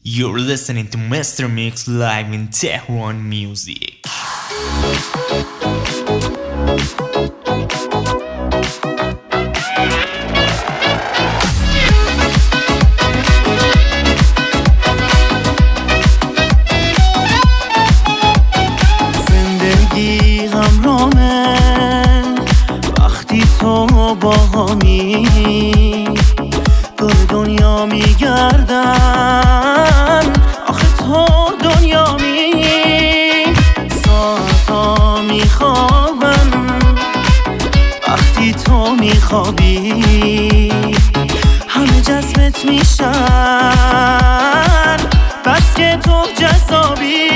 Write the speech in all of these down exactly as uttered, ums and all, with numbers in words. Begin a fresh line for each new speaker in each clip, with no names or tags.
You're listening to Mister Mix live in Tehran Music.
زندگی همرامه وقتی تو با همی دور دنیا میگردن، آخه تو دنیا می ساعتا میخوابن وقتی تو میخوابی، همه جذبت میشن بس که تو جذابی.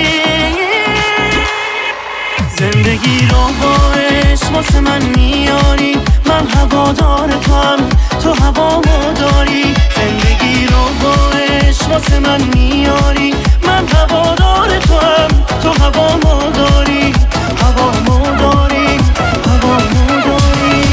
زندگی رو با عشق واسه من میاری، من هوادار تو هم تو هوامو داری. زندگی رو با عشق واسه من میاری، من هوادار تو هم تو هوامو داری. هوامو داری هوامو داری.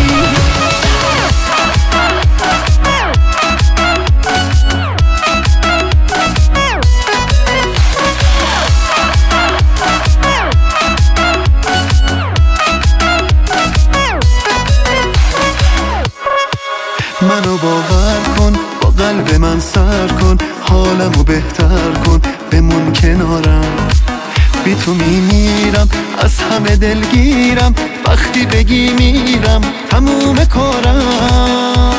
منو باور کن، با قلب من سر کن، حالمو بهتر کن، بمون کنارم. بی تو میمیرم، از همه دلگیرم، وقتی بگی میرم تموم کارم.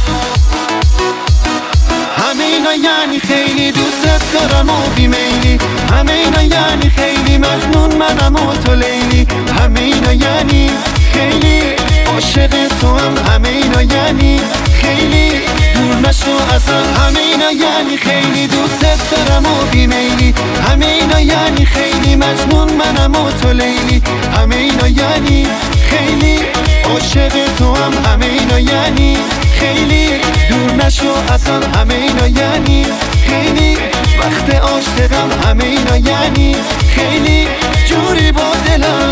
همینا یعنی خیلی دوست دارم و بیمیلی، همینا یعنی خیلی مجنون منم و تو لیلی. همینا یعنی خیلی عاشق تو هم، همینا یعنی خیلی دور نشو ازم. همینا یعنی خیلی دوست دارم و بیمیلی، همینا یعنی خیلی مجنون منم و تو لیلی. همینا یعنی خیلی عاشق تو هم، همینا یعنی خیلی دور نشو ازم. همینا یعنی خیلی وقت عاشقم، همینا یعنی خیلی جوری با دلم.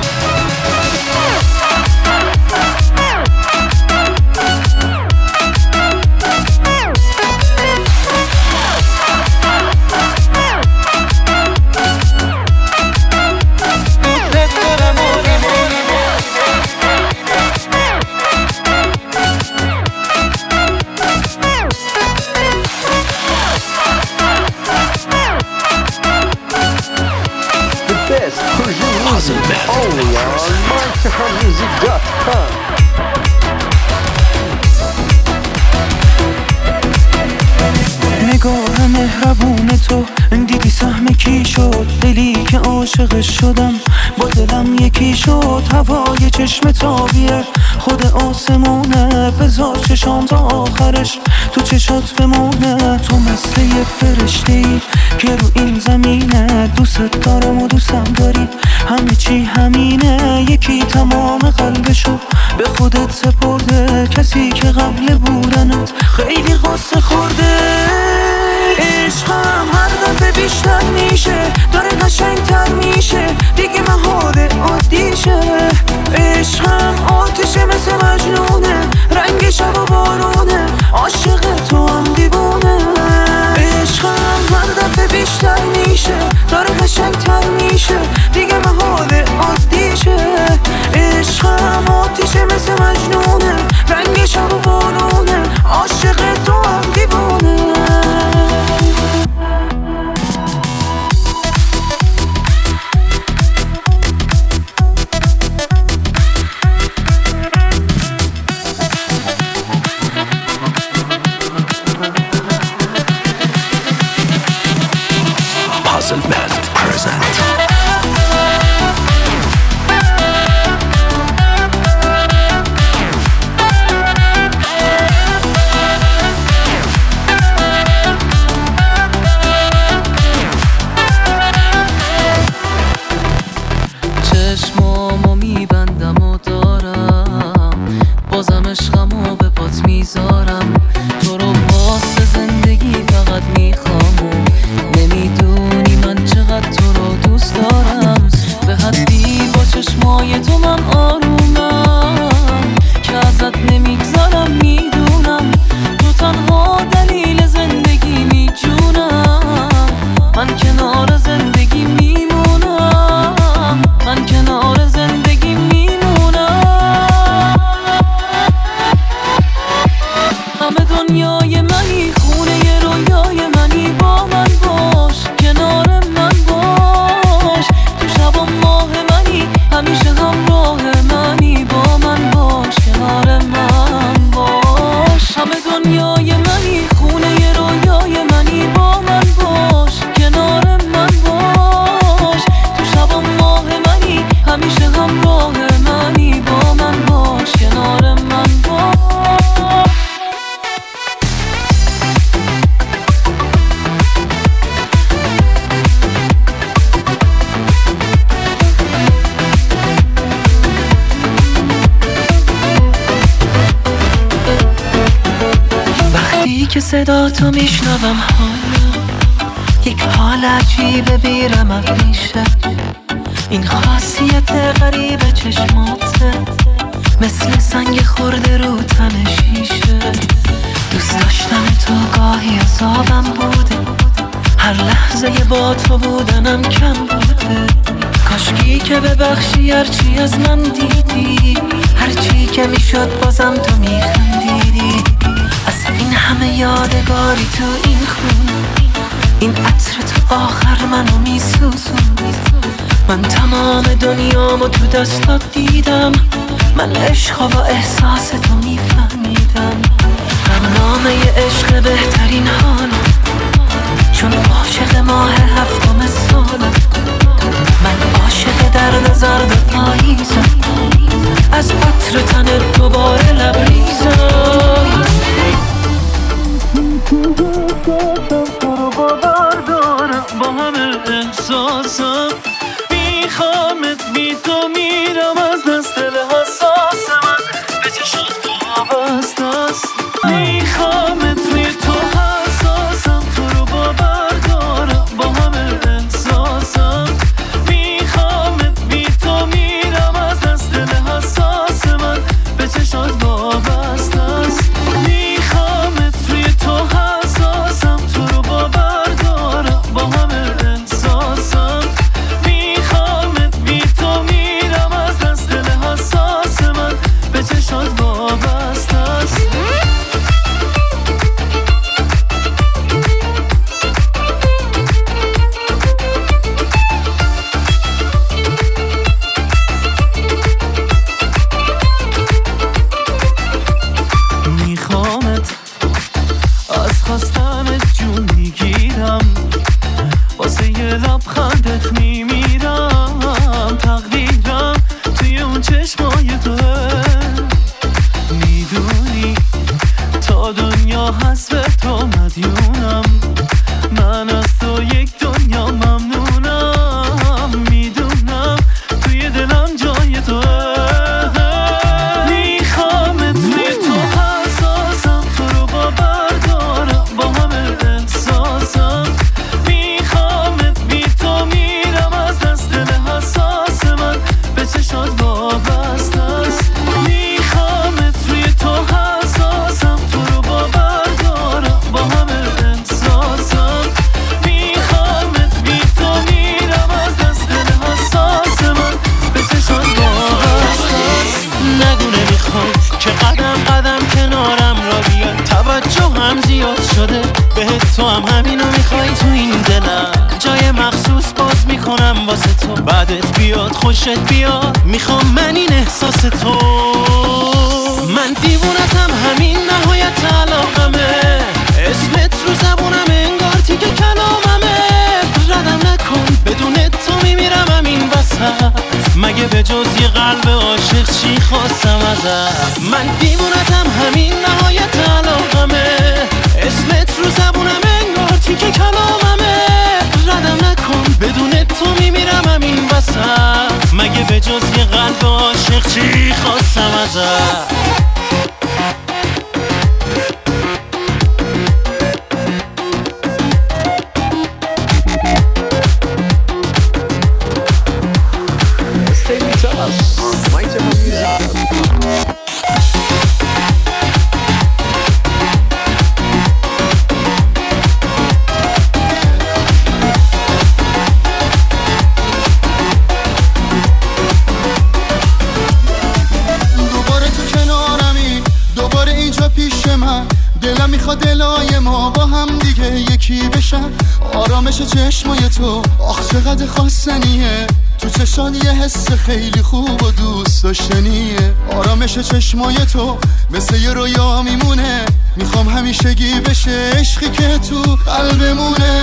Only on my tehran music dot com.
نگاه مهربون تو دیدی سهم کی شد، دلی که عاشقش شدم با دلم یکی شد. هوای چشم تابیه خود آسمونه، بذار چشام تا آخرش تو چشات بمونه. تو مثل یه فرشته ای که رو این زمینه، دوست دارم و دوستم داری، همه چی همینه. یکی تمام قلبشو به خودت سپرده، کسی که قبل بودنت خیلی قصه خورده. عشقم هر دفعه بیشتر میشه، داره قشنگتر میشه، دیگه محال عادیشه. عشقم آتیشه مثل مجنونه، رنگ شب و بارونه، عاشق تو هم دیوونه. عشقم هر دفعه بیشتر میشه، داره قشنگتر میشه، دیگه محال عادیشه. عشقم آتیشه مثل مجنونه، رنگ شب و بارونه، عاشق تو هم دیوونه. صدا تو میشنوم حالا یک حال عجیبه بیرمق میشه این خاصیت غریب چشماته مثل سنگ خورده رو تن شیشه دوست داشتم تو گاهی عذابم بوده هر لحظه با تو بودنم کم بوده کاشکی که ببخشی هرچی از من دیدی هرچی که میشد بازم تو میخندیدی از این همه یادگاری تو این خونه این عطر تو آخر منو میسوزون من تمام دنیامو تو دستات دیدم من عشقا با احساس تو میفهمیدم برنامه عشق بهترین حالم چون عاشق ماه هفتم سالم من عاشق درد زرد پاییزم از عطر تنت دوباره لبریزم تو رو باور دارم با همه احساسم میخوامت بی تو میرم از دست دل حساس من به چشات وابسته است میخوامت بی تو حساسم تو رو باور دارم با همه احساسم میخوامت بی تو میرم از دست دل حساس من به چشات وابسته است میخوامت بی تو حساسم تو رو باور دارم با همه احساسم میخوامت بی تو میرم از دست دل حساس من به چشات وابسته است میخوامت از خواستنت جون میگیرم واسه یه لبخندت میمیرم تقدیرم توی اون چشمای توه میدونی تا دنیا هست به تو مدیونم من از تو یک دنیا ممنونم میدونم توی دلم جای توه میخوامت توی تو حساسم تو رو باور دارم با همه احساسم میخوامت بی تو میرم از دست دل حساس من به چشات وابسته است میخوامت توی تو حساسم تو رو باور دارم با همه احساسم میخوامت بی تو میرم از دست دل حساس من به چشات وابسته است نگو نمیخوای که قدم قدم کنارم را بیای توجه هم زیاد شده بهت تو هم همینو میخوای تو این دلم جای مخصوص باز میکنم واسه تو بعدت بیاد خوشت بیاد میخوام من این احساس تو من دیوونتم همین نهایت علاقمه اسمت رو زبونم انگار تیکه کلاممه ردم نکن بدون تو میمیرم همین وسط مگه به جز یه قلب عاشق چی خواستم ازت من دیوونتم همین نهایت علاقمه اسمت رو زبونم انگار تیکه کلاممه ردم نکن بدون تو میمیرم همین وسط مگه به جز یه قلب عاشق چی خواستم ازت
دلم میخواد دلای ما با هم دیگه یکی بشن آرامش چشمای تو آخ چقدر خواستنیه تو چشات یه حس خیلی خوب و دوست داشتنیه آرامش چشمای تو مثل یه رویا میمونه میخوام همیشگی بشه عشقی که تو قلبمونه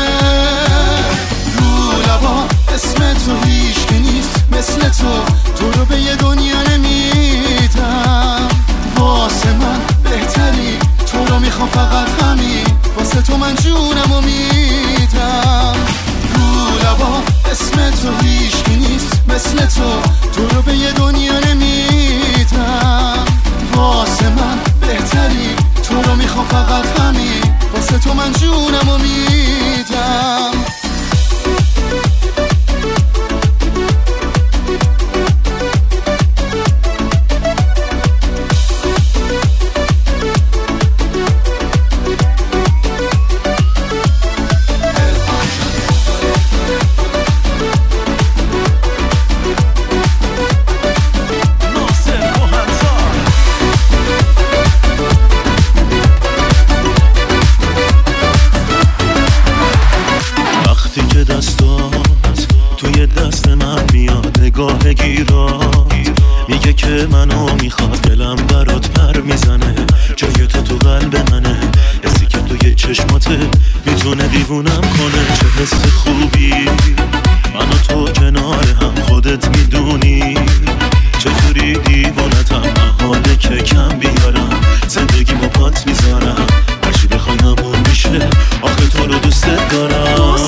رو لبا اسم تو هیچ که نیست مثل تو تو رو به یه دنیا نمیدم واسه من بهتری تو رو میخوام فقط همین واسه تو من جونمو میدم رو لبا اسم تو هیچ که نیست مثل تو تو رو به یه دنیا نمیدم واسه من بهتری تو رو میخوام فقط همین واسه تو من جونمو میدم.
نگاه گیرات میگه که منو میخواد، دلم برات پر میزنه، جای تو تو قلب منه، حسی که توی چشماته میتونه دیوونم کنه. چه حس خوبی من و تو کنار هم، خودت میدونی چطوری دیوونتم، محاله که کم بیارم، زندگی با پات میذارم، هرچی بخوای همون میشه، آخه تو رو دوست دارم،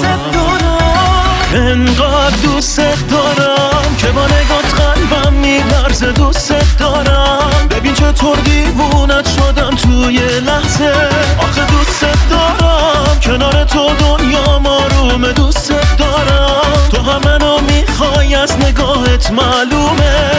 انقدر دوست دارم که با نگات قلبم میلرزه. دوست دارم ببین چطور دیوونت شدم توی لحظه، آخه دوست دارم کنار تو دنیا آرومه. دوست دارم تو هم منو میخوای، از نگاهت معلومه.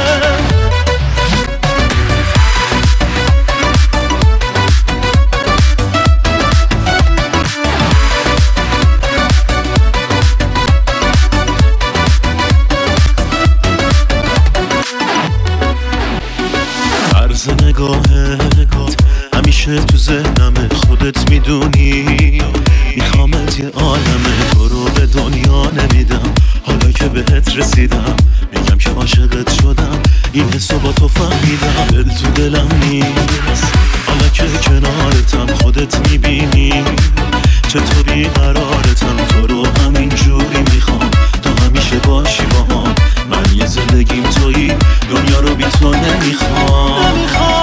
نگاهت همیشه تو ذهنمه، خودت میدونی میخوامت یه عالمه، تو رو به دنیا نمیدم، حالا که بهت رسیدم میگم که عاشقت شدم، این حسو با تو فهمیدم، دل تو دلم نیست حالا که کنارتم، خودت میبینی چطوری قرارتم، تو رو همین جوری میخوام، تو همیشه باشی با هم، من یه زندگیم تویی، دنیا رو بی تو نمیخوام.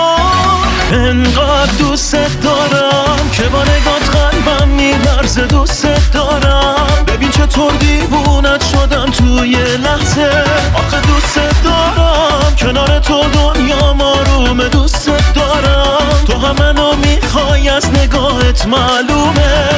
انقدر دوست دارم که با نگات قلبم میلرزه. دوست دارم ببین چطور دیوونت شدم توی لحظه، آخه دوست دارم کنار تو دنیا آرومه. دوست دارم تو هم منو میخوای، از نگاهت معلومه.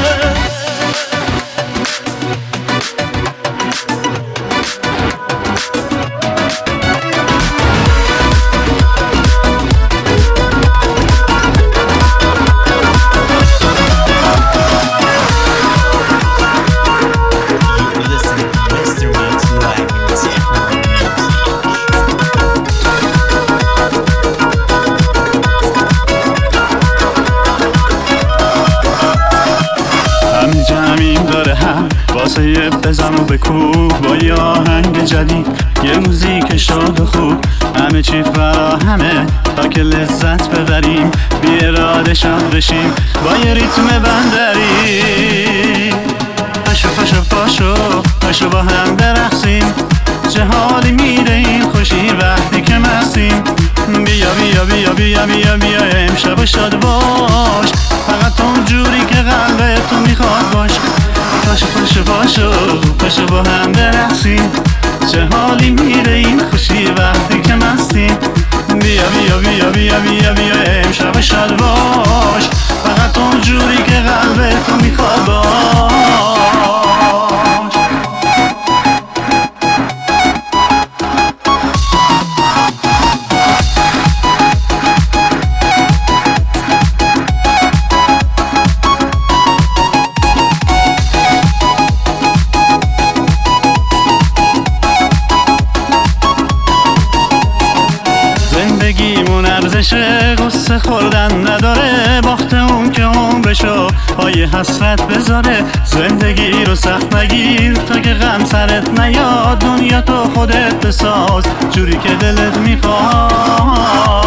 واسه بزن و بکوب با یه آهنگ جدید، یه موزیک شاد و خوب، همه چی فراهمه تا که لذت ببریم، بی اراده شاد بشیم با یه ریتم بندری. پاشو پاشو پاشو پاشو با هم برقصیم، چه حالی میده این خوشی وقتی که مستیم. بیا بیا بیا بیا بیا بیا امشب شاد باش، فقط اونجوری که قلب تو میخواد باش. پاشو پاشو پاشو پاشو با هم برقصیم، چه حالی میده این خوشی وقتی که مستیم. بیا بیا بیا بیا بیا بیا امشب شاد باش، فقط اونجوری که قلب تو میخواد باش. قصه خوردن نداره، باخت اون که اون بشو پای حسرت بذاره. زندگی رو سخت نگیر تا که غم سرت نیاد، دنیا تو خودت بساز جوری که دلت میخواد.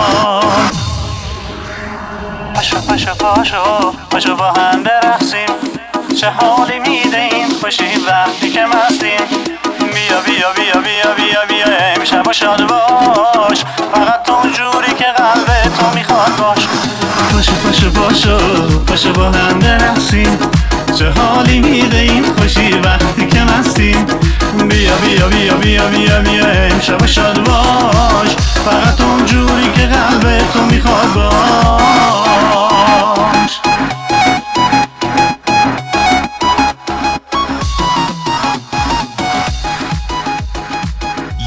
پاشو پاشو پاشو پاشو با هم برقصیم، چه حالی میده این خوشی وقتی که مستیم. بیا بیا بیا بیا بیا بیا امشب شاد باش، فقط اونجوری که قلب تو میخواد باش. پاشو پاشو پاشو پاشو با هم برقصیم، چه حالی میده این خوشی وقتی که مستیم. بیا بیا بیا بیا بیا بیا امشب شاد باش، فقط اونجوری که قلب تو میخواد باش.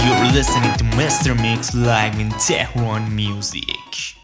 You're listening to Master Mix live in Tehran Music.